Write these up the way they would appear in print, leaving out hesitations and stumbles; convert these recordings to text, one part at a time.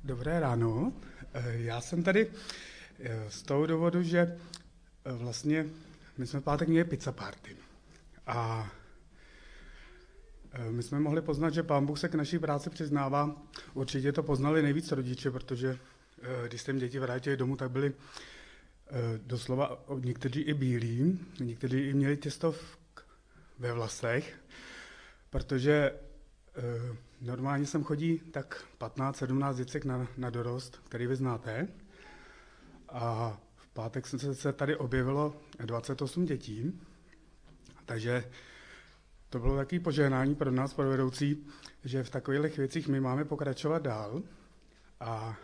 Dobré ráno. Já jsem tady z toho důvodu, že vlastně my jsme v pátek měli pizza party. A my jsme mohli poznat, že Pán Bůh se k naší práci přiznává. Určitě to poznali nejvíc rodiče, protože když se jim děti vrátili domů, tak byli doslova někteří i bílí, někteří i měli těsto ve vlasech, protože normálně sem chodí tak 15-17 děcek na dorost, který vy znáte. A v pátek se tady objevilo 28 dětí, takže to bylo takové požehnání pro nás, pro vedoucí, že v takových věcích my máme pokračovat dál. A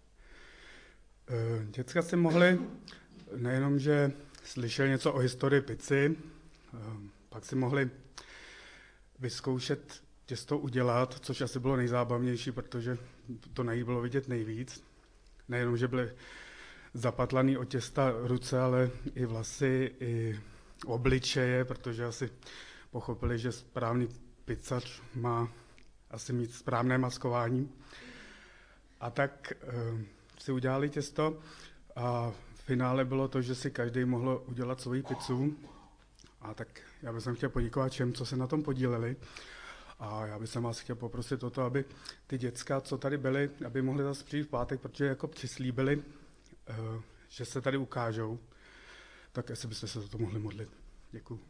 děcka si mohli nejenom, že slyšeli něco o historii pizzy, pak si mohli vyzkoušet těsto udělat, což asi bylo nejzábavnější, protože to na jí bylo vidět nejvíc. Nejenom, že byly zapatlaný od těsta ruce, ale i vlasy, i obličeje, protože asi pochopili, že správný pizzař má asi mít správné maskování. A tak si udělali těsto a v finále bylo to, že si každý mohl udělat svoji pizzu. A tak já bych chtěl poděkovat všem, co se na tom podíleli. A já bych vás chtěl poprosit o to, aby ty děcka, co tady byly, aby mohli zase přijít v pátek, protože jako přislíbili, že se tady ukážou, tak jestli byste se za to mohli modlit. Děkuju.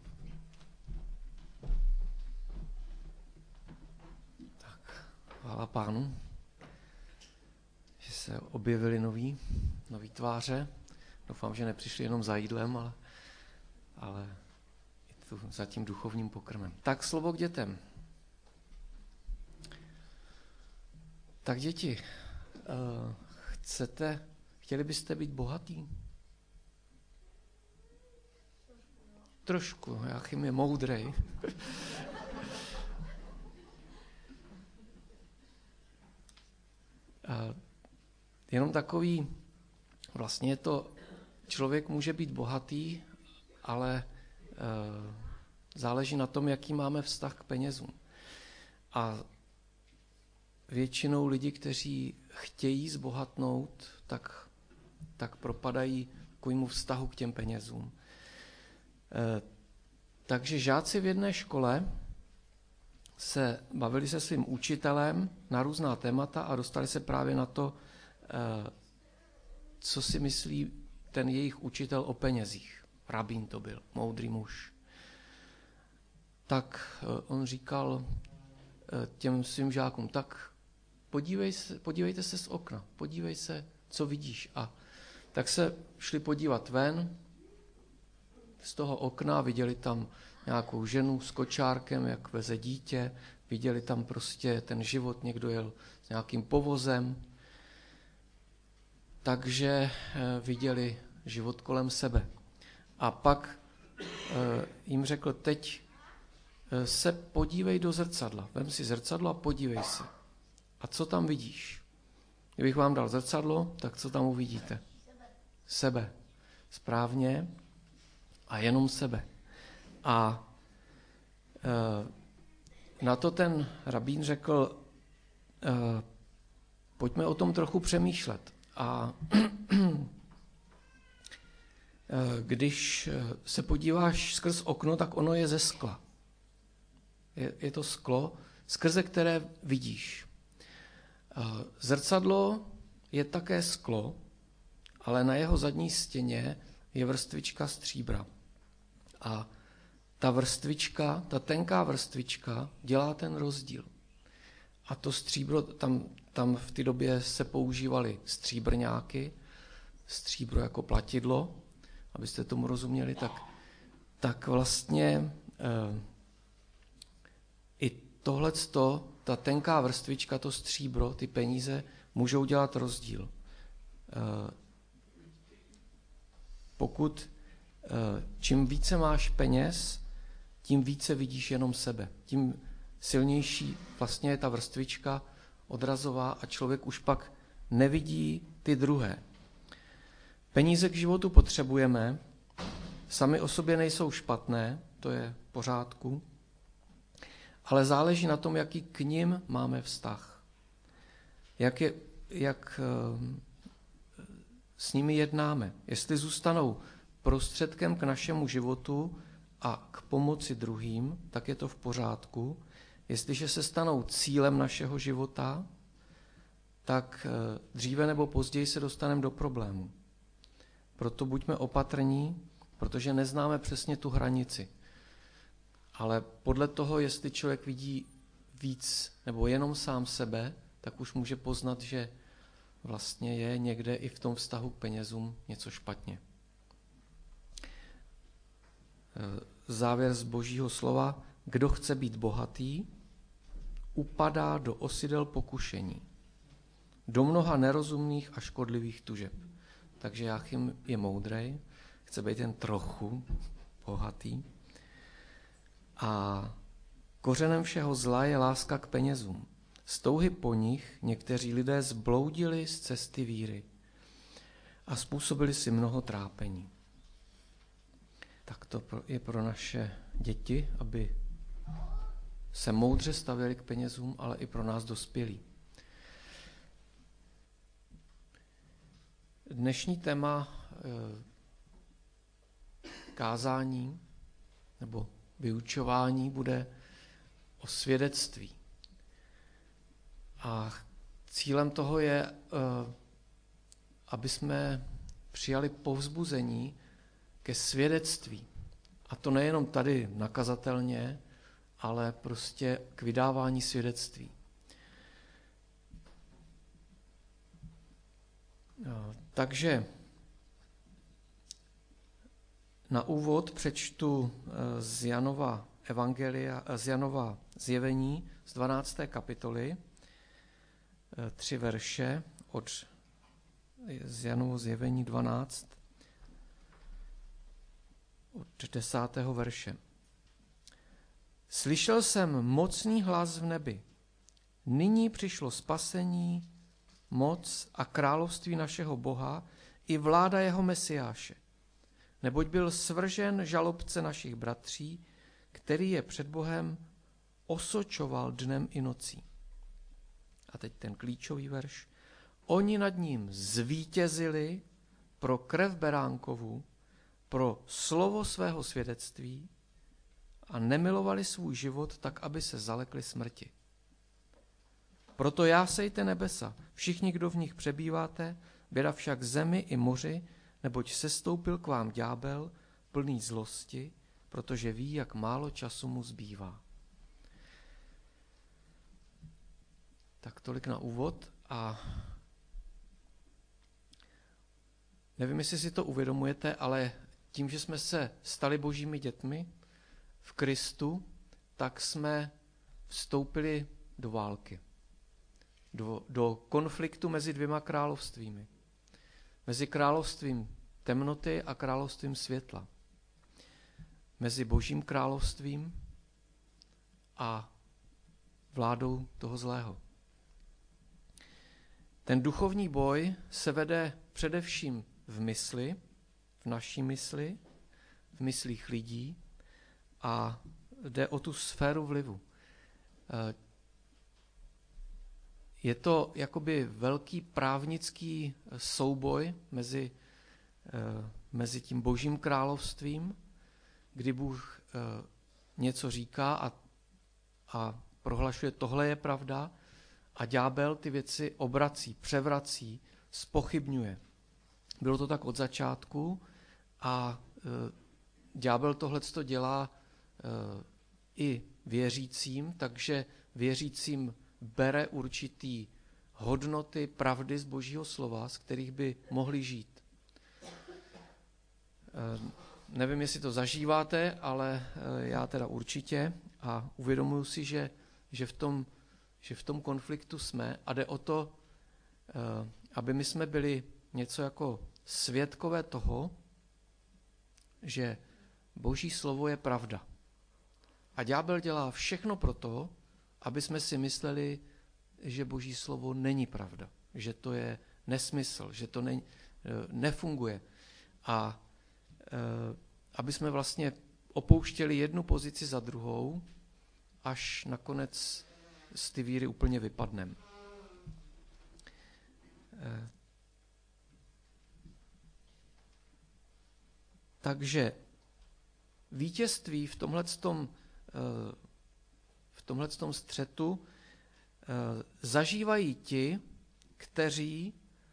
Tak, chvála Pánu, že se objevily nový tváře. Doufám, že nepřišli jenom za jídlem, ale i tu za tím duchovním pokrmem. Tak slovo k dětem. Tak děti, chtěli byste být bohatý? Trošku, Jáchym je moudrej. Jenom takový, vlastně to, člověk může být bohatý, ale záleží na tom, jaký máme vztah k penězům. A většinou lidi, kteří chtějí zbohatnout, tak propadají takovému vztahu k těm penězům. Takže žáci v jedné škole se bavili se svým učitelem na různá témata a dostali se právě na to, co si myslí ten jejich učitel o penězích. Rabín to byl, moudrý muž. Tak on říkal těm svým žákům, tak podívejte se z okna, podívej se, co vidíš. A tak se šli podívat ven z toho okna, viděli tam nějakou ženu s kočárkem, jak veze dítě, viděli tam prostě ten život, někdo jel s nějakým povozem, takže viděli život kolem sebe. A pak jim řekl, teď se podívej do zrcadla, vem si zrcadlo a podívej se. A co tam vidíš? Kdybych vám dal zrcadlo, tak co tam uvidíte? Sebe. Správně. A jenom sebe. A na to ten rabín řekl, pojďme o tom trochu přemýšlet. A když se podíváš skrz okno, tak ono je ze skla. Je to sklo, skrze které vidíš. Zrcadlo je také sklo, ale na jeho zadní stěně je vrstvička stříbra. A ta vrstvička, ta tenká vrstvička dělá ten rozdíl. A to stříbro, tam v té době se používaly stříbrňáky, stříbro jako platidlo, abyste tomu rozuměli, tak vlastně i tohleto, ta tenká vrstvička, to stříbro, ty peníze, můžou dělat rozdíl. Pokud čím více máš peněz, tím více vidíš jenom sebe. Tím silnější vlastně je ta vrstvička odrazová a člověk už pak nevidí ty druhé. Peníze k životu potřebujeme, sami o sobě nejsou špatné, to je v pořádku, ale záleží na tom, jaký k nim máme vztah. jak s nimi jednáme. Jestli zůstanou prostředkem k našemu životu a k pomoci druhým, tak je to v pořádku. Jestliže se stanou cílem našeho života, tak dříve nebo později se dostaneme do problému. Proto buďme opatrní, protože neznáme přesně tu hranici. Ale podle toho, jestli člověk vidí víc nebo jenom sám sebe, tak už může poznat, že vlastně je někde i v tom vztahu k penězům něco špatně. Závěr z Božího slova: kdo chce být bohatý, upadá do osidel pokušení, do mnoha nerozumných a škodlivých tužeb. Takže Jáchym je moudrej, chce být jen trochu bohatý. A kořenem všeho zla je láska k penězům. Z touhy po nich někteří lidé zbloudili z cesty víry a způsobili si mnoho trápení. Tak to je pro naše děti, aby se moudře stavěli k penězům, ale i pro nás dospělí. Dnešní téma kázání nebo vyučování bude o svědectví. A cílem toho je, aby jsme přijali povzbuzení ke svědectví. A to nejenom tady nakazatelně, ale prostě k vydávání svědectví. Takže na úvod přečtu z Janova evangelia, z Janova zjevení z 12. kapitoly 3 verše z Janovo zjevení 12 od 10. verše. Slyšel jsem mocný hlas v nebi. Nyní přišlo spasení, moc a království našeho Boha i vláda jeho Mesiáše. Neboť byl svržen žalobce našich bratří, který je před Bohem osočoval dnem i nocí. A teď ten klíčový verš. Oni nad ním zvítězili pro krev beránkovu, pro slovo svého svědectví a nemilovali svůj život tak, aby se zalekli smrti. Proto jásejte nebesa, všichni, kdo v nich přebýváte, běda však zemi i moři, neboť sestoupil k vám ďábel, plný zlosti, protože ví, jak málo času mu zbývá. Tak tolik na úvod a nevím, jestli si to uvědomujete, ale tím, že jsme se stali božími dětmi v Kristu, tak jsme vstoupili do války, do konfliktu mezi dvěma královstvími. Mezi královstvím temnoty a královstvím světla. Mezi božím královstvím a vládou toho zlého. Ten duchovní boj se vede především v mysli, v naší mysli, v myslích lidí a jde o tu sféru vlivu. Je to jakoby velký právnický souboj mezi tím božím královstvím, kdy Bůh něco říká a prohlašuje, tohle je pravda, a ďábel ty věci obrací, převrací, zpochybňuje. Bylo to tak od začátku a ďábel tohleto dělá i věřícím, takže věřícím bere určitý hodnoty, pravdy z Božího slova, z kterých by mohli žít. Nevím, jestli to zažíváte, ale já teda určitě a uvědomuji si, že v tom konfliktu jsme a jde o to, aby my jsme byli něco jako svědkové toho, že Boží slovo je pravda. A ďábel dělá všechno pro to, aby jsme si mysleli, že Boží slovo není pravda, že to je nesmysl, že to nefunguje. A aby jsme vlastně opouštěli jednu pozici za druhou, až nakonec z ty víry úplně vypadneme. Takže vítězství v tomhletom střetu zažívají ti, kteří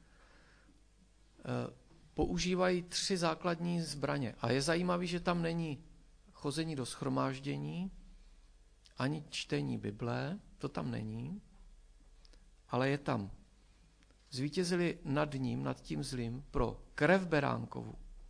používají 3 základní zbraně. A je zajímavé, že tam není chození do shromáždění, ani čtení Bible, to tam není, ale je tam. Zvítězili nad tím zlým pro krev beránkovu.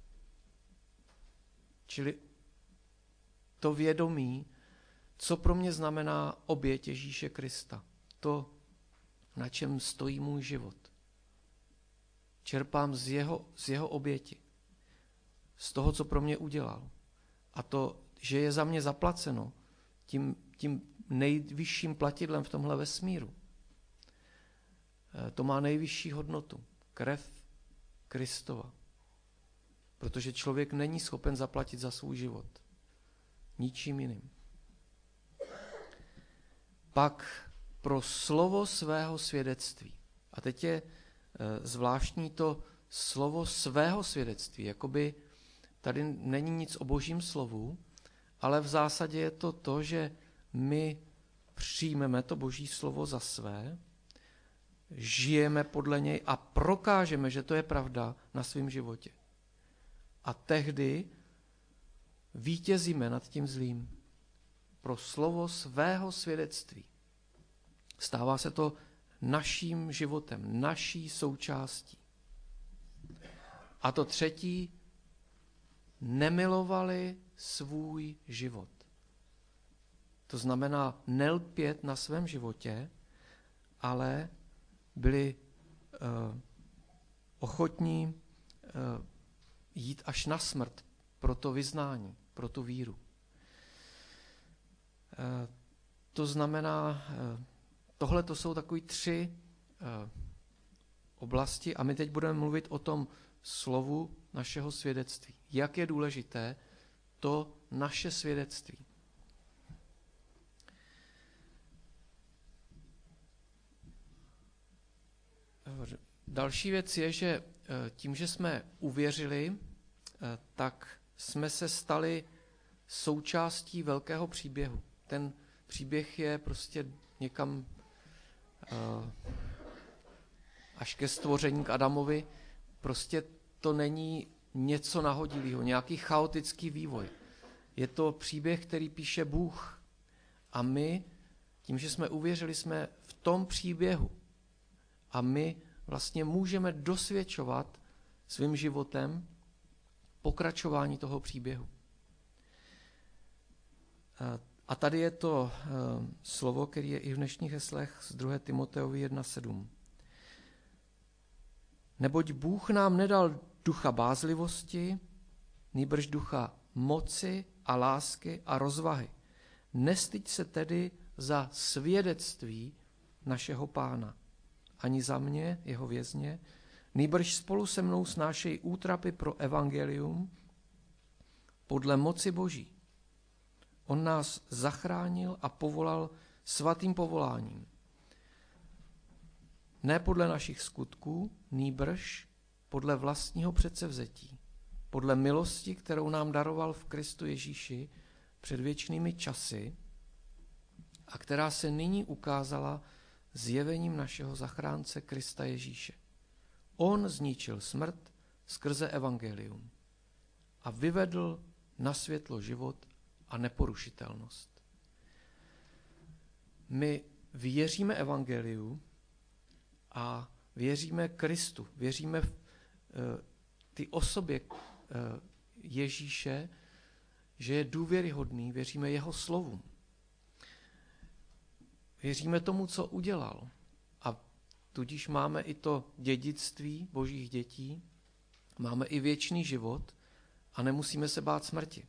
Čili to vědomí, co pro mě znamená oběť Ježíše Krista. To, na čem stojí můj život. Čerpám z jeho oběti. Z toho, co pro mě udělal. A to, že je za mě zaplaceno tím nejvyšším platidlem v tomhle vesmíru. To má nejvyšší hodnotu. Krev Kristova. Protože člověk není schopen zaplatit za svůj život. Ničím jiným. Pak pro slovo svého svědectví. A teď je zvláštní to slovo svého svědectví. Jakoby tady není nic o Božím slovu, ale v zásadě je to, že my přijmeme to Boží slovo za své, žijeme podle něj a prokážeme, že to je pravda na svém životě. A tehdy vítězíme nad tím zlým pro slovo svého svědectví. Stává se to naším životem, naší součástí. A to třetí, nemilovali svůj život. To znamená nelpět na svém životě, ale byli ochotní jít až na smrt pro to vyznání, pro tu víru. To znamená, tohle to jsou takový 3 oblasti a my teď budeme mluvit o tom slovu našeho svědectví. Jak je důležité to naše svědectví. Další věc je, že tím, že jsme uvěřili, tak jsme se stali součástí velkého příběhu. Ten příběh je prostě někam až ke stvoření k Adamovi. Prostě to není něco nahodilého, nějaký chaotický vývoj. Je to příběh, který píše Bůh. A my, tím, že jsme uvěřili, jsme v tom příběhu. A my vlastně můžeme dosvědčovat svým životem pokračování toho příběhu. A tady je to slovo, který je i v dnešních heslech z 2. Timoteovi 1:7. Neboť Bůh nám nedal ducha bázlivosti, nýbrž ducha moci a lásky a rozvahy. Nestyď se tedy za svědectví našeho Pána, ani za mě, jeho vězně, nýbrž spolu se mnou snášej útrapy pro evangelium podle moci Boží. On nás zachránil a povolal svatým povoláním. Ne podle našich skutků, nýbrž podle vlastního předsevzetí, podle milosti, kterou nám daroval v Kristu Ježíši před věčnými časy a která se nyní ukázala zjevením našeho zachránce Krista Ježíše. On zničil smrt skrze evangelium a vyvedl na světlo život a neporušitelnost. My věříme evangeliu a věříme Kristu, věříme v ty osobě Ježíše, že je důvěryhodný, věříme jeho slovům. Věříme tomu, co udělal. A tudíž máme i to dědictví Božích dětí, máme i věčný život a nemusíme se bát smrti.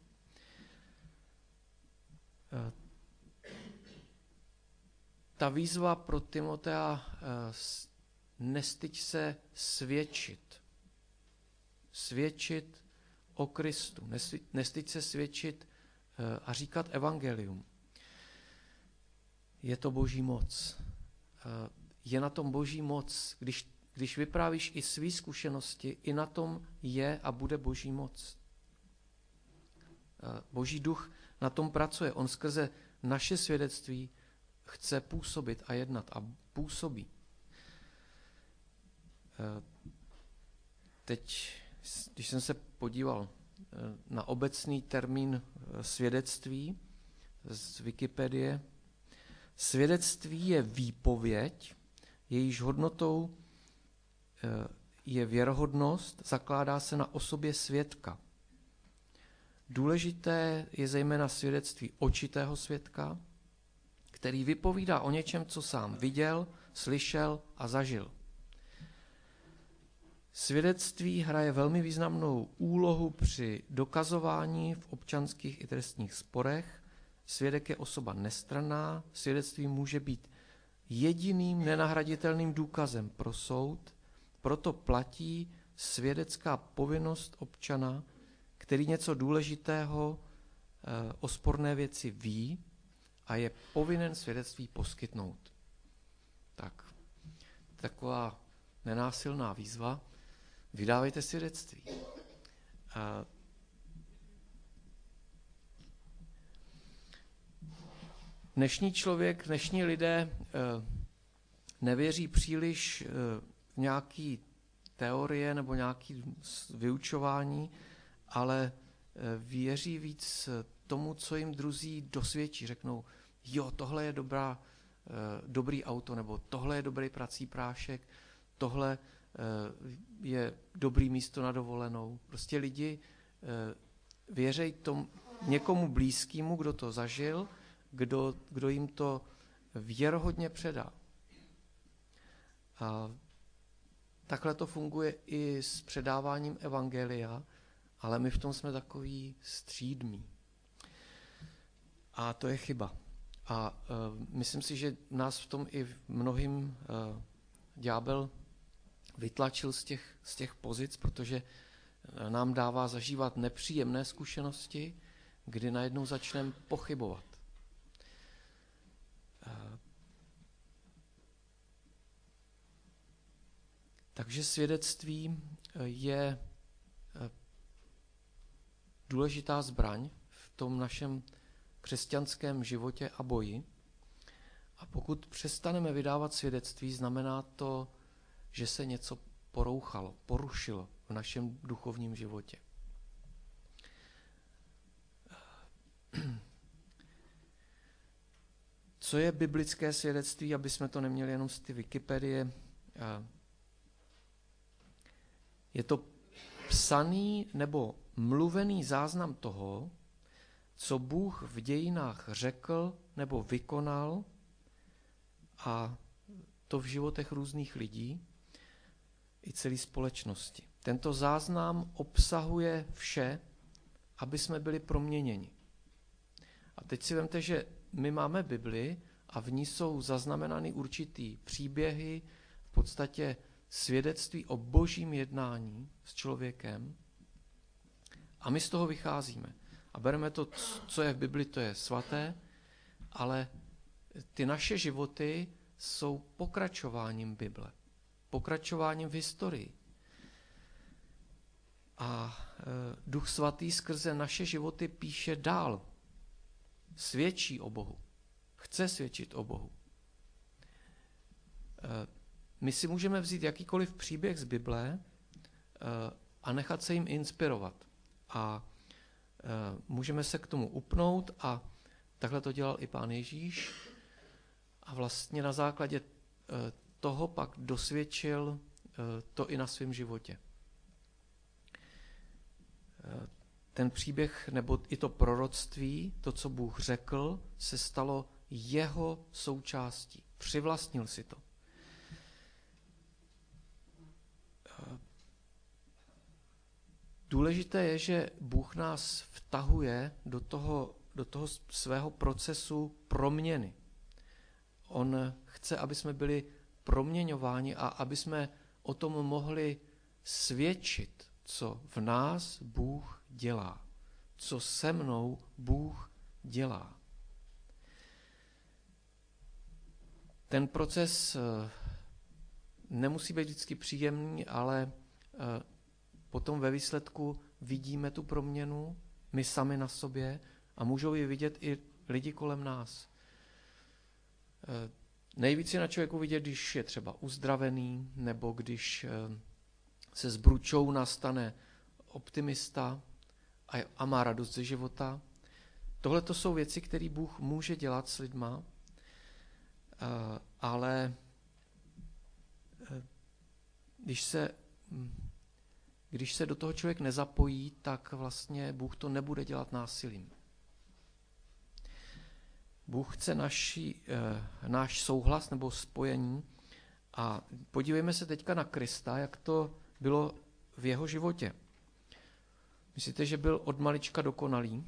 Ta výzva pro Timotea, nestyď se svědčit. Svědčit o Kristu. Nestyď se svědčit a říkat evangelium. Je to Boží moc. Je na tom Boží moc, když vyprávíš i své zkušenosti, i na tom je a bude Boží moc. Boží duch na tom pracuje. On skrze naše svědectví chce působit a jednat a působí. Teď, když jsem se podíval na obecný termín svědectví z Wikipedie, svědectví je výpověď, jejíž hodnotou je věrohodnost, zakládá se na osobě svědka. Důležité je zejména svědectví očitého svědka, který vypovídá o něčem, co sám viděl, slyšel a zažil. Svědectví hraje velmi významnou úlohu při dokazování v občanských i trestních sporech. Svědek je osoba nestranná, svědectví může být jediným nenahraditelným důkazem pro soud, proto platí svědecká povinnost občana, který něco důležitého o sporné věci ví a je povinen svědectví poskytnout. Tak, taková nenásilná výzva. Vydávejte svědectví. Dnešní člověk, dnešní lidé nevěří příliš v nějaké teorie nebo nějaké vyučování, ale věří víc tomu, co jim druzí dosvědčí. Řeknou, jo, tohle je dobrý auto, nebo tohle je dobrý prací prášek, tohle je dobrý místo na dovolenou. Prostě lidi věří někomu blízkému, kdo to zažil, kdo jim to věrohodně předá. A takhle to funguje i s předáváním evangelia, ale my v tom jsme takový střídmí. A to je chyba. A myslím si, že nás v tom i mnohým ďábel vytlačil z těch pozic, protože nám dává zažívat nepříjemné zkušenosti, kdy najednou začneme pochybovat. Takže svědectví je důležitá zbraň v tom našem křesťanském životě a boji. A pokud přestaneme vydávat svědectví, znamená to, že se něco porušilo v našem duchovním životě. Co je biblické svědectví, aby jsme to neměli jenom z ty Wikipedie? Je to psaný nebo mluvený záznam toho, co Bůh v dějinách řekl nebo vykonal, a to v životech různých lidí i celé společnosti. Tento záznam obsahuje vše, aby jsme byli proměněni. A teď si vemte, že my máme Bibli a v ní jsou zaznamenány určitý příběhy, v podstatě svědectví o božím jednání s člověkem, a my z toho vycházíme. A bereme to, co je v Bibli, to je svaté, ale ty naše životy jsou pokračováním Bible, pokračováním v historii. A Duch Svatý skrze naše životy píše dál. Svědčí o Bohu. Chce svědčit o Bohu. My si můžeme vzít jakýkoliv příběh z Bible a nechat se jim inspirovat. A můžeme se k tomu upnout, a takhle to dělal i Pán Ježíš. A vlastně na základě toho pak dosvědčil to i na svém životě. Ten příběh nebo i to proroctví, to, co Bůh řekl, se stalo jeho součástí. Přivlastnil si to. Důležité je, že Bůh nás vtahuje do toho svého procesu proměny. On chce, aby jsme byli proměňováni a aby jsme o tom mohli svědčit, co v nás Bůh dělá, co se mnou Bůh dělá. Ten proces nemusí být vždycky příjemný, ale potom ve výsledku vidíme tu proměnu, my sami na sobě a můžou ji vidět i lidi kolem nás. Nejvíc je na člověku vidět, když je třeba uzdravený, nebo když se s bručou nastane optimista a má radost ze života. Tohle to jsou věci, které Bůh může dělat s lidma, ale když se do toho člověk nezapojí, tak vlastně Bůh to nebude dělat násilím. Bůh chce náš souhlas nebo spojení a podívejme se teďka na Krista, jak to bylo v jeho životě. Myslíte, že byl od malička dokonalý?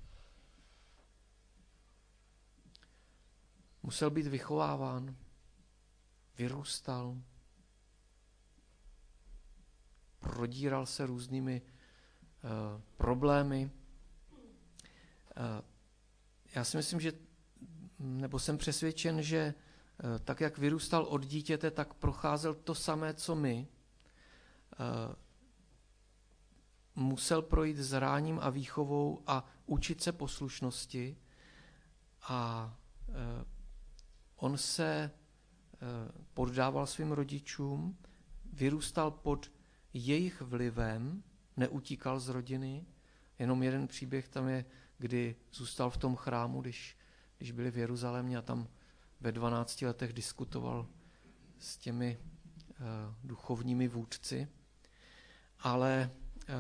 Musel být vychováván, vyrůstal, prodíral se různými problémy. Já si myslím, nebo jsem přesvědčen, že tak, jak vyrůstal od dítěte, tak procházel to samé, co my. Musel projít zráním a výchovou a učit se poslušnosti a on se poddával svým rodičům, vyrůstal pod jejich vlivem, neutíkal z rodiny. Jenom jeden příběh tam je, kdy zůstal v tom chrámu, když byli v Jeruzalémě a tam ve 12 letech diskutoval s těmi duchovními vůdci. Ale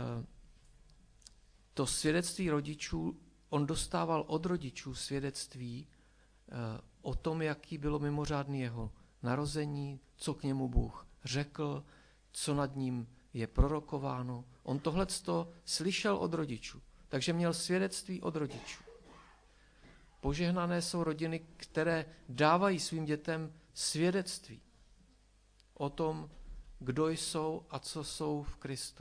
to svědectví rodičů, on dostával od rodičů svědectví o tom, jaký bylo mimořádný jeho narození, co k němu Bůh řekl, co nad ním je prorokováno. On tohleto slyšel od rodičů, takže měl svědectví od rodičů. Požehnané jsou rodiny, které dávají svým dětem svědectví o tom, kdo jsou a co jsou v Kristu.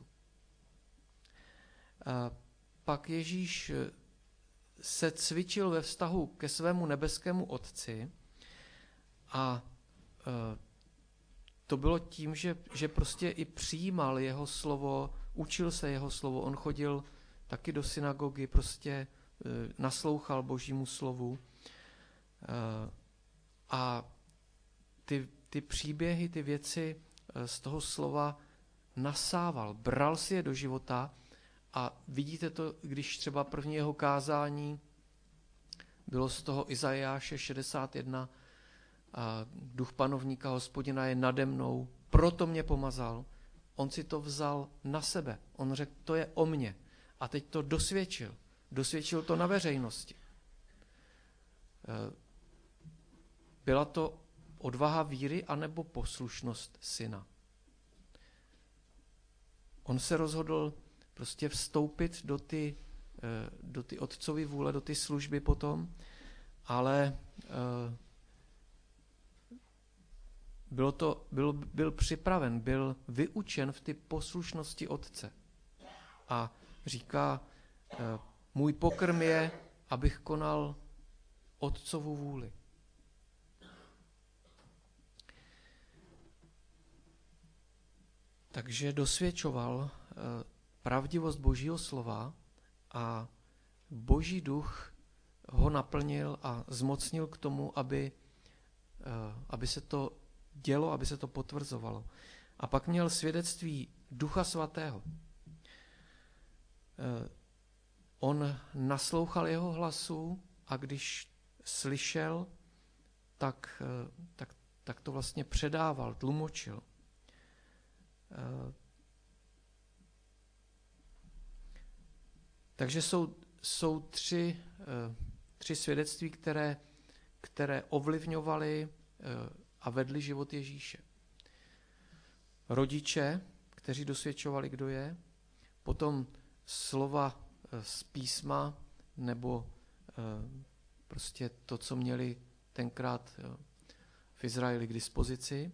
Pak Ježíš se cvičil ve vztahu ke svému nebeskému Otci a to bylo tím, že prostě i přijímal jeho slovo, učil se jeho slovo, on chodil taky do synagogy, prostě naslouchal Božímu slovu a ty příběhy, ty věci z toho slova nasával, bral si je do života a vidíte to, když třeba první jeho kázání bylo z toho Izajáše 61, a duch panovníka Hospodina je nade mnou, proto mě pomazal. On si to vzal na sebe. On řekl, to je o mně. A teď to dosvědčil. Dosvědčil to na veřejnosti. Byla to odvaha víry anebo poslušnost syna? On se rozhodl prostě vstoupit do ty otcovy vůle, do ty služby potom, ale byl připraven, byl vyučen v ty poslušnosti otce. A říká, můj pokrm je, abych konal otcovu vůli. Takže dosvědčoval pravdivost Božího slova a Boží duch ho naplnil a zmocnil k tomu, aby se to dělo, aby se to potvrzovalo. A pak měl svědectví Ducha Svatého. On naslouchal jeho hlasu a když slyšel, tak to vlastně předával, tlumočil. Takže jsou tři svědectví, které ovlivňovaly a vedli život Ježíše. Rodiče, kteří dosvědčovali, kdo je, potom slova z písma, nebo prostě to, co měli tenkrát v Izraeli k dispozici.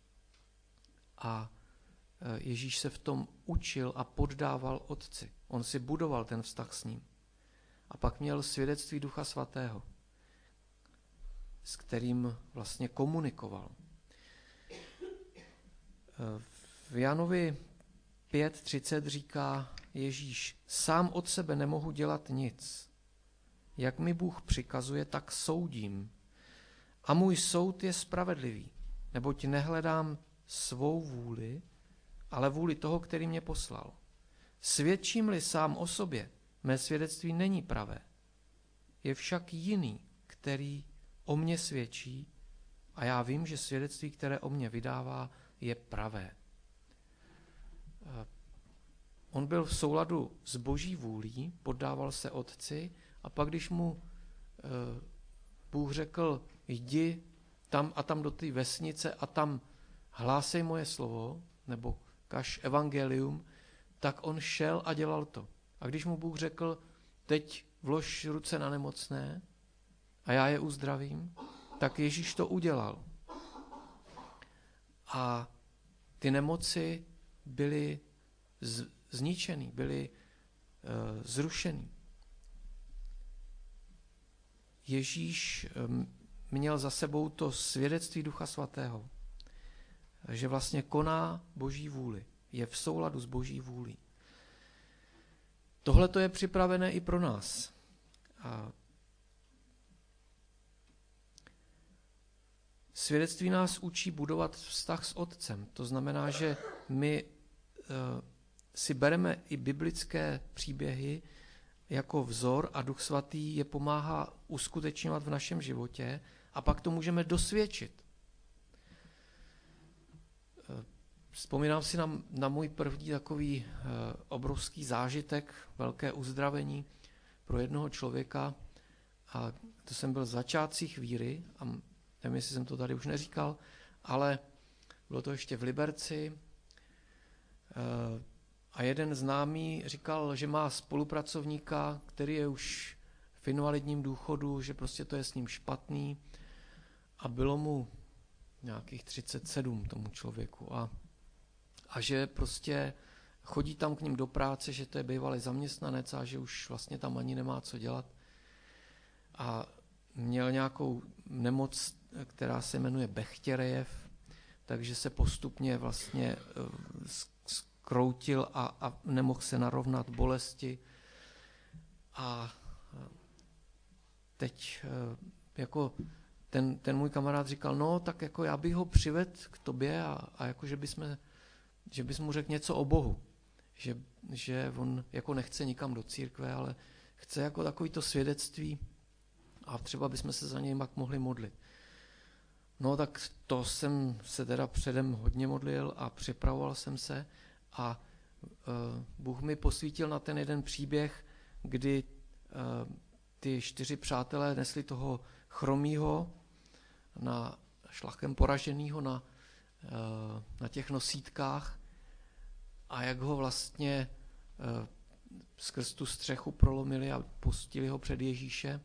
A Ježíš se v tom učil a poddával Otci. On si budoval ten vztah s ním. A pak měl svědectví Ducha Svatého, s kterým vlastně komunikoval. V Janovi 5:30 říká Ježíš, sám od sebe nemohu dělat nic. Jak mi Bůh přikazuje, tak soudím. A můj soud je spravedlivý, neboť nehledám svou vůli, ale vůli toho, který mě poslal. Svědčím-li sám o sobě, mé svědectví není pravé. Je však jiný, který o mně svědčí, a já vím, že svědectví, které o mně vydává, je pravé. On byl v souladu s Boží vůlí, poddával se Otci, a pak, když mu Bůh řekl, jdi tam a tam do té vesnice a tam hlásej moje slovo, nebo kaž evangelium, tak on šel a dělal to. A když mu Bůh řekl, teď vlož ruce na nemocné a já je uzdravím, tak Ježíš to udělal. A ty nemoci byly zničený, byly zrušený. Ježíš měl za sebou to svědectví Ducha Svatého, že vlastně koná Boží vůli, je v souladu s Boží vůlí. Tohle to je připravené i pro nás. A svědectví nás učí budovat vztah s Otcem. To znamená, že my si bereme i biblické příběhy jako vzor a Duch Svatý je pomáhá uskutečňovat v našem životě a pak to můžeme dosvědčit. Vzpomínám si na můj první takový obrovský zážitek, velké uzdravení pro jednoho člověka, a to jsem byl v začátcích víry, a nevím, jestli jsem to tady už neříkal, ale bylo to ještě v Liberci, a jeden známý říkal, že má spolupracovníka, který je už v invalidním důchodu, že prostě to je s ním špatný, a bylo mu nějakých 37 tomu člověku a že prostě chodí tam k ním do práce, že to je bývalý zaměstnanec a že už vlastně tam ani nemá co dělat. A měl nějakou nemoc, která se jmenuje Bechtěrejev, takže se postupně vlastně skroutil a nemohl se narovnat bolesti. A teď jako ten můj kamarád říkal, no tak jako já bych ho přivedl k tobě a jako že bys mu řekl něco o Bohu. Že on jako nechce nikam do církve, ale chce jako takovýto svědectví a třeba bychom se za něj mohli modlit. No tak to jsem se teda předem hodně modlil a připravoval jsem se a Bůh mi posvítil na ten jeden příběh, kdy ty 4 přátelé nesli toho chromýho, šlachem poraženýho na těch nosítkách a jak ho vlastně skrz tu střechu prolomili a pustili ho před Ježíše.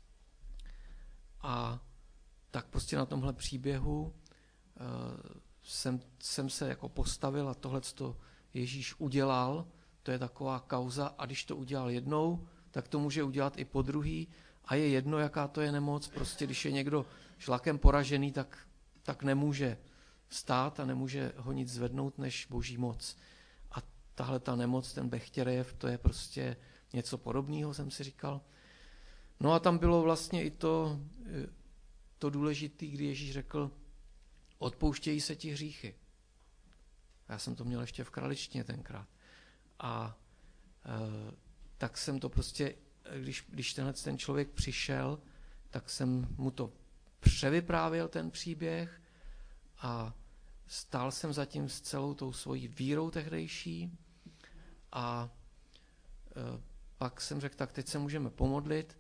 A tak prostě na tomhle příběhu jsem se jako postavil a tohleto Ježíš udělal, to je taková kauza a když to udělal jednou, tak to může udělat i po druhý a je jedno, jaká to je nemoc, prostě když je někdo šlakem poražený, tak nemůže vstát a nemůže ho nic zvednout než Boží moc. A tahle ta nemoc, ten Bechtěrejev, to je prostě něco podobného, jsem si říkal. No a tam bylo vlastně i to důležité, kdy Ježíš řekl, odpouštějí se ti hříchy. Já jsem to měl ještě v kraličtině tenkrát. A tak jsem to prostě, když ten člověk přišel, tak jsem mu to převyprávěl ten příběh a stál jsem zatím s celou tou svojí vírou tehdejší a pak jsem řekl, tak teď se můžeme pomodlit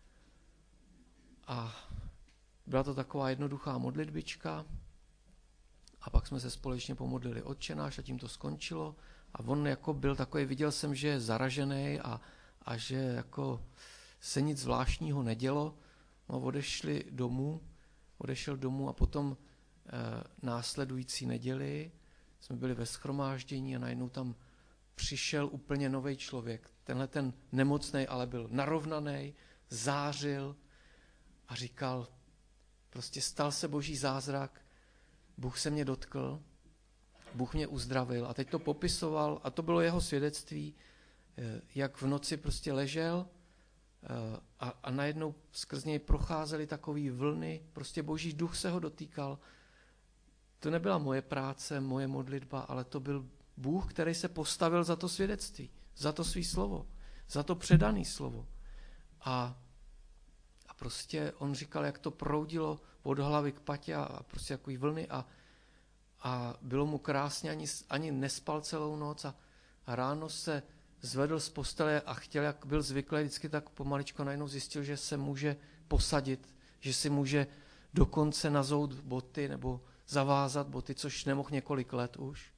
a byla to taková jednoduchá modlitbička a pak jsme se společně pomodlili Otče náš a tím to skončilo a on jako byl takový, viděl jsem, že je zaražený a že jako se nic zvláštního nedělo. No, odešel domů a potom následující neděli jsme byli ve shromáždění a najednou tam přišel úplně nový člověk. Tenhle ten nemocnej, ale byl narovnaný, zářil a říkal, prostě stal se Boží zázrak, Bůh se mě dotkl Bůh mě uzdravil. A teď to popisoval a to bylo jeho svědectví, jak v noci prostě ležel a najednou skrz něj procházely takové vlny, prostě Boží duch se ho dotýkal. To nebyla moje práce, moje modlitba, ale to byl Bůh, který se postavil za to svědectví, za to svý slovo, za to předané slovo. A prostě on říkal, jak to proudilo od hlavy k patě a prostě takový vlny a bylo mu krásně, ani nespal celou noc a ráno se zvedl z postele a chtěl, jak byl zvyklý, vždycky tak pomaličko najednou zjistil, že se může posadit, že si může dokonce nazout boty nebo zavázat boty, což nemohl několik let už.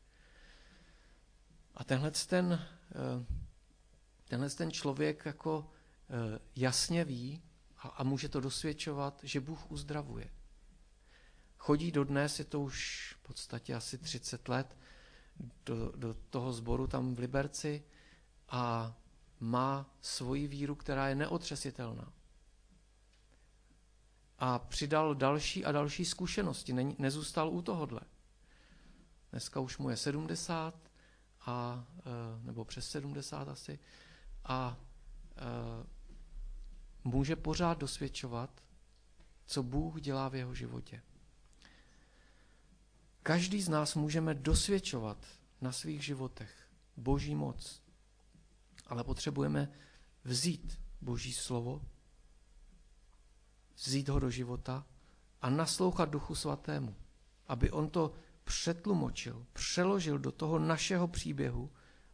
A tenhle ten člověk jako jasně ví a může to dosvědčovat, že Bůh uzdravuje. Chodí dodnes, je to už v podstatě asi 30 let, do toho sboru tam v Liberci a má svoji víru, která je neotřesitelná. A přidal další a další zkušenosti, nezůstal u tohodle. Dneska už mu je 70, nebo přes 70 asi, a může pořád dosvědčovat, co Bůh dělá v jeho životě. Každý z nás můžeme dosvědčovat na svých životech Boží moc, ale potřebujeme vzít Boží slovo, vzít ho do života a naslouchat Duchu Svatému, aby on to přetlumočil, přeložil do toho našeho příběhu,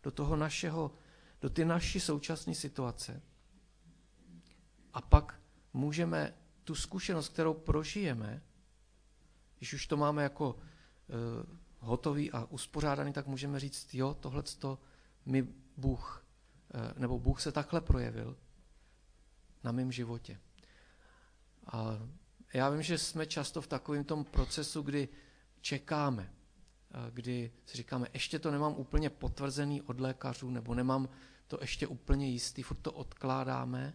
do ty naší současné situace. A pak můžeme tu zkušenost, kterou prožijeme, když už to máme jako hotový a uspořádaný, tak můžeme říct, jo, tohleto mi Bůh, nebo Bůh se takhle projevil na mém životě. A já vím, že jsme často v takovém tom procesu, kdy čekáme, kdy si říkáme, ještě to nemám úplně potvrzený od lékařů, nebo nemám to ještě úplně jistý, furt to odkládáme.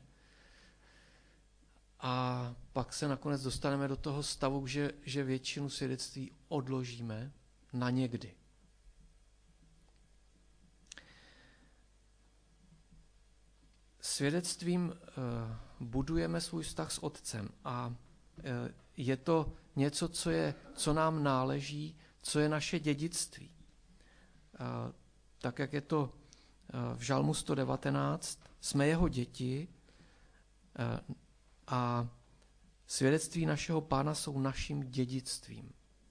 A pak se nakonec dostaneme do toho stavu, že většinu svědectví odložíme na někdy. Svědectvím budujeme svůj vztah s Otcem a je to něco, co nám náleží, co je naše dědictví. Tak, jak je to v Žalmu 119, jsme jeho děti a svědectví našeho Pána jsou naším dědictvím.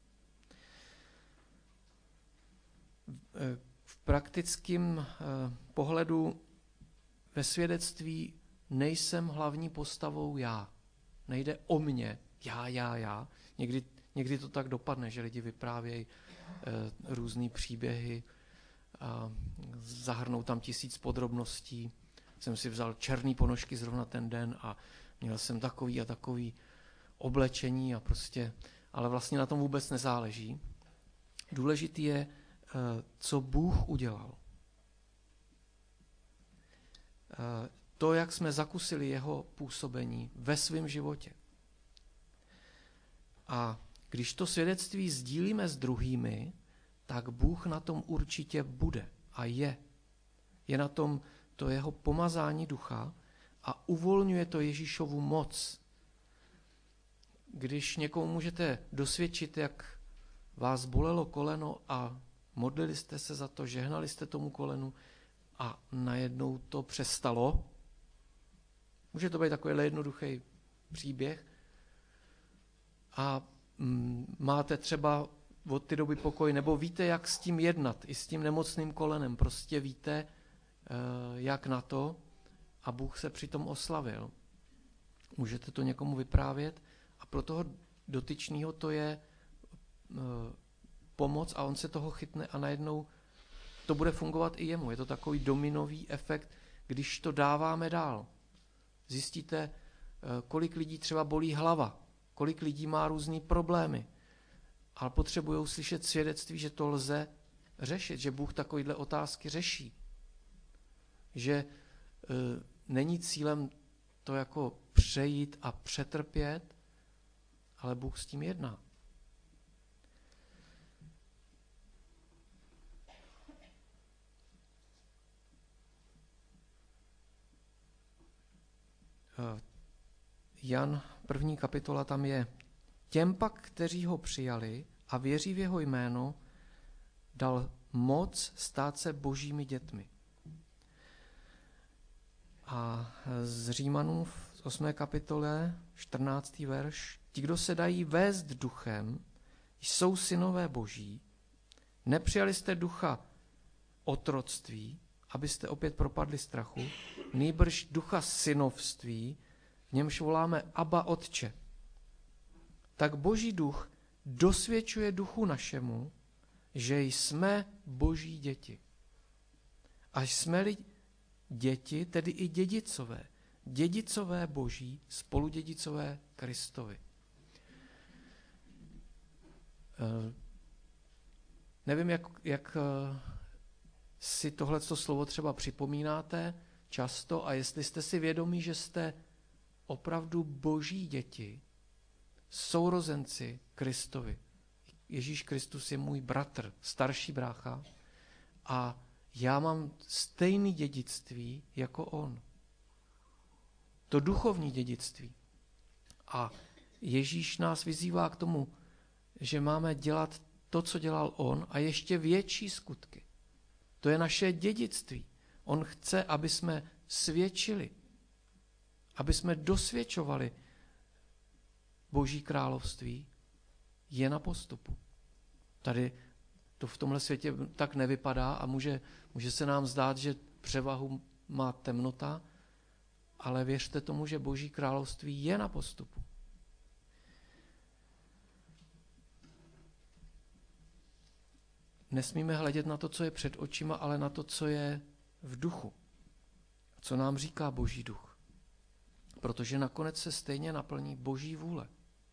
V praktickém pohledu ve svědectví nejsem hlavní postavou já. Nejde o mě, já. Někdy to tak dopadne, že lidi vyprávějí různý příběhy, zahrnou tam 1000 podrobností. Jsem si vzal černý ponožky zrovna ten den a měl jsem takový a takový oblečení a prostě, ale vlastně na tom vůbec nezáleží. Důležitý je, co Bůh udělal. To, jak jsme zakusili jeho působení ve svém životě. A když to svědectví sdílíme s druhými, tak Bůh na tom určitě bude a je. Je na tom to jeho pomazání ducha a uvolňuje to Ježíšovu moc. Když někomu můžete dosvědčit, jak vás bolelo koleno a modlili jste se za to, žehnali jste tomu kolenu a najednou to přestalo, může to být takovýhle jednoduchý příběh a máte třeba od té doby pokoj, nebo víte, jak s tím jednat, i s tím nemocným kolenem, prostě víte, jak na to a Bůh se přitom oslavil. Můžete to někomu vyprávět a pro toho dotyčného to je pomoc a on se toho chytne a najednou to bude fungovat i jemu. Je to takový dominový efekt, když to dáváme dál. Zjistíte, kolik lidí třeba bolí hlava, kolik lidí má různý problémy, ale potřebují slyšet svědectví, že to lze řešit, že Bůh takovýhle otázky řeší. Že není cílem to jako přejít a přetrpět, ale Bůh s tím jedná. Jan 1. kapitola, tam je: těm pak, kteří ho přijali a věří v jeho jméno, dal moc stát se božími dětmi. A z Římanů v 8. kapitole, 14. verš: ti, kdo se dají vést duchem, jsou synové boží. Nepřijali jste ducha otroctví, abyste opět propadli strachu, nýbrž ducha synovství, v němž voláme Abba, Otče. Tak boží duch dosvědčuje duchu našemu, že jsme boží děti. Až jsme-li děti, tedy i dědicové. Dědicové boží, spoludědicové Kristovi. Nevím, jak si tohleto slovo třeba připomínáte často a jestli jste si vědomí, že jste opravdu boží děti, sourozenci Kristovi. Ježíš Kristus je můj bratr, starší brácha a já mám stejné dědictví jako on. To duchovní dědictví. A Ježíš nás vyzývá k tomu, že máme dělat to, co dělal on, a ještě větší skutky. To je naše dědictví. On chce, aby jsme svědčili, aby jsme dosvědčovali Boží království, je na postupu. Tady to v tomhle světě tak nevypadá a může se nám zdát, že převahu má temnota, ale věřte tomu, že Boží království je na postupu. Nesmíme hledět na to, co je před očima, ale na to, co je v duchu. Co nám říká Boží duch. Protože nakonec se stejně naplní Boží vůle.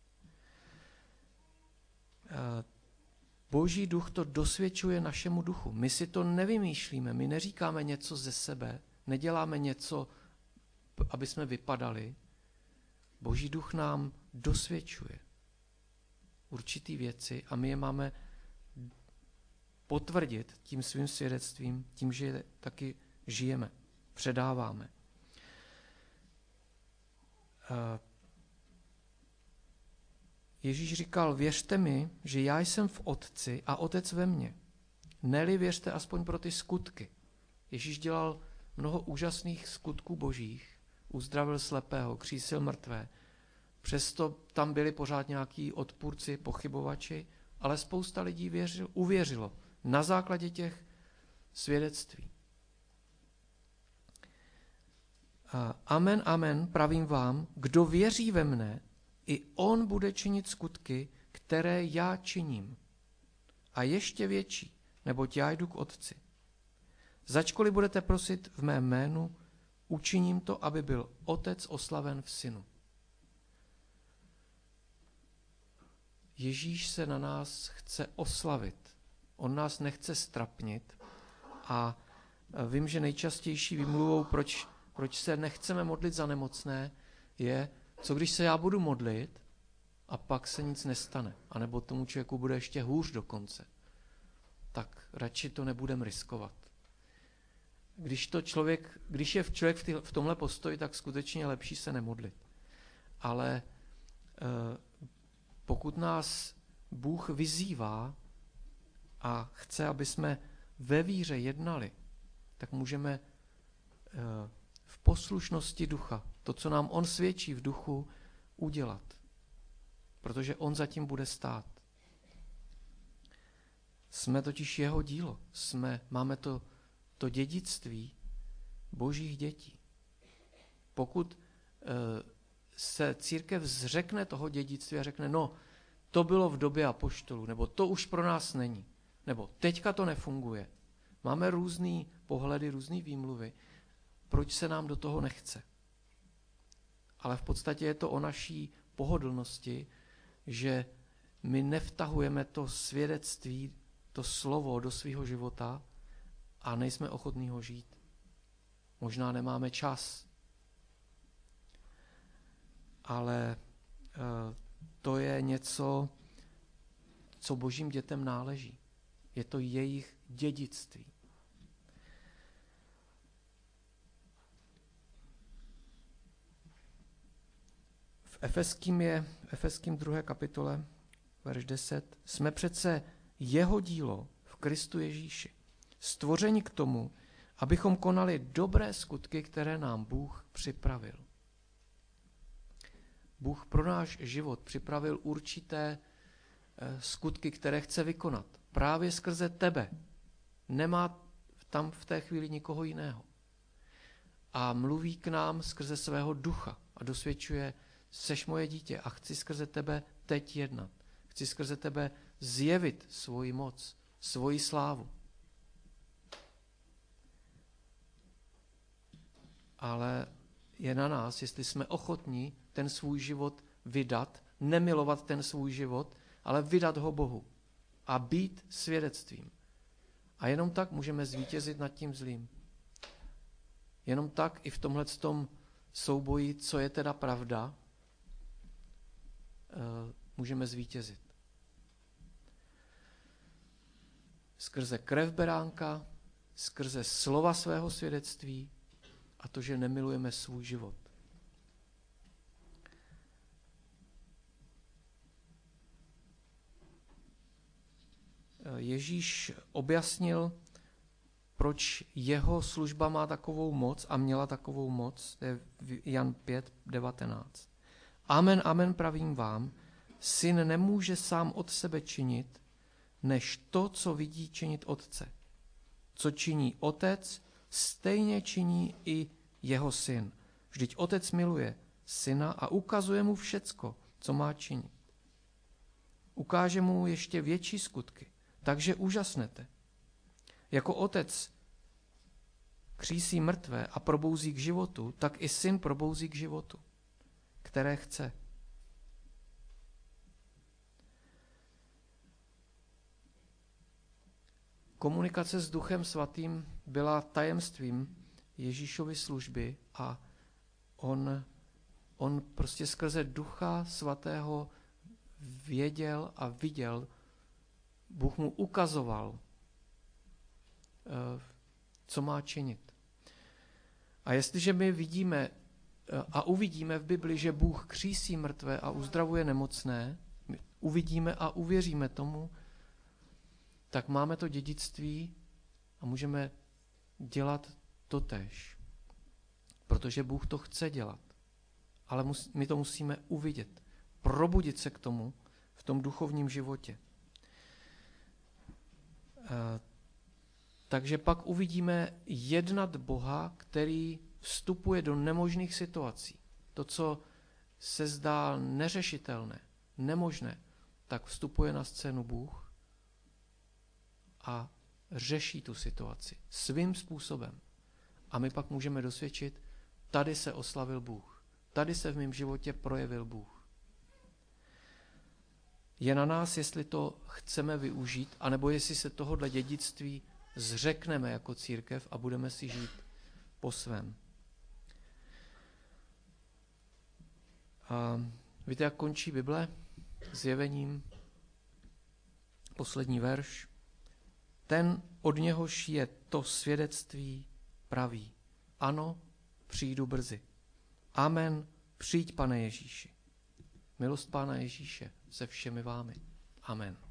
Boží duch to dosvědčuje našemu duchu. My si to nevymýšlíme, my neříkáme něco ze sebe, neděláme něco, aby jsme vypadali. Boží duch nám dosvědčuje určitý věci a my je máme potvrdit tím svým svědectvím, tím, že je taky žijeme, předáváme. Ježíš říkal, věřte mi, že já jsem v Otci a Otec ve mně. Ne-li věřte aspoň pro ty skutky. Ježíš dělal mnoho úžasných skutků božích, uzdravil slepého, křísil mrtvé. Přesto tam byli pořád nějaký odpůrci, pochybovači, ale spousta lidí uvěřilo na základě těch svědectví. Amen, amen, pravím vám, kdo věří ve mne, i on bude činit skutky, které já činím. A ještě větší, neboť já jdu k Otci. Začkoliv budete prosit v mém jménu, učiním to, aby byl Otec oslaven v Synu. Ježíš se na nás chce oslavit. On nás nechce strapnit. A vím, že nejčastější výmluvou, proč se nechceme modlit za nemocné, je, co když se já budu modlit a pak se nic nestane, anebo tomu člověku bude ještě hůř dokonce. Tak radši to nebudem riskovat. Když je člověk v tomhle postoji, tak skutečně je lepší se nemodlit. Ale pokud nás Bůh vyzývá a chce, aby jsme ve víře jednali, tak můžeme v poslušnosti ducha, to, co nám on svědčí v duchu, udělat. Protože on zatím bude stát. Jsme totiž jeho dílo. Máme to dědictví božích dětí. Pokud se církev zřekne toho dědictví a řekne, no, to bylo v době apoštolů, nebo to už pro nás není, nebo teďka to nefunguje. Máme různý pohledy, různý výmluvy, proč se nám do toho nechce. Ale v podstatě je to o naší pohodlnosti, že my nevtahujeme to svědectví, to slovo do svého života a nejsme ochotní ho žít. Možná nemáme čas. Ale to je něco, co božím dětem náleží. Je to jejich dědictví. Efeským 2. kapitole, verš 10. Jsme přece jeho dílo v Kristu Ježíši, stvoření k tomu, abychom konali dobré skutky, které nám Bůh připravil. Bůh pro náš život připravil určité skutky, které chce vykonat. Právě skrze tebe. Nemá tam v té chvíli nikoho jiného. A mluví k nám skrze svého ducha a dosvědčuje, seš moje dítě a chci skrze tebe teď jednat. Chci skrze tebe zjevit svoji moc, svoji slávu. Ale je na nás, jestli jsme ochotní ten svůj život vydat, nemilovat ten svůj život, ale vydat ho Bohu a být svědectvím. A jenom tak můžeme zvítězit nad tím zlým. Jenom tak i v tomhletom souboji, co je teda pravda, můžeme zvítězit. Skrze krev beránka, skrze slova svého svědectví a to, že nemilujeme svůj život. Ježíš objasnil, proč jeho služba má takovou moc a měla takovou moc. To je Jan 5:19. Amen, amen pravím vám, syn nemůže sám od sebe činit, než to, co vidí činit otce. Co činí otec, stejně činí i jeho syn. Vždyť otec miluje syna a ukazuje mu všecko, co má činit. Ukáže mu ještě větší skutky, takže úžasnete. Jako otec křísí mrtvé a probouzí k životu, tak i syn probouzí k životu, které chce. Komunikace s Duchem Svatým byla tajemstvím Ježíšovy služby a on prostě skrze Ducha Svatého věděl a viděl, Bůh mu ukazoval, co má činit. A jestliže my vidíme a uvidíme v Bibli, že Bůh křísí mrtvé a uzdravuje nemocné, uvidíme a uvěříme tomu, tak máme to dědictví a můžeme dělat totéž. Protože Bůh to chce dělat. Ale my to musíme uvidět. Probudit se k tomu v tom duchovním životě. Takže pak uvidíme jednat Boha, který vstupuje do nemožných situací. To, co se zdá neřešitelné, nemožné, tak vstupuje na scénu Bůh a řeší tu situaci svým způsobem. A my pak můžeme dosvědčit, tady se oslavil Bůh, tady se v mém životě projevil Bůh. Je na nás, jestli to chceme využít, anebo jestli se tohodle dědictví zřekneme jako církev a budeme si žít po svém. A víte, jak končí Bible? Zjevením. Poslední verš. Ten, od něhož je to svědectví, praví. Ano, přijdu brzy. Amen, přijď, Pane Ježíši. Milost Pána Ježíše se všemi vámi. Amen.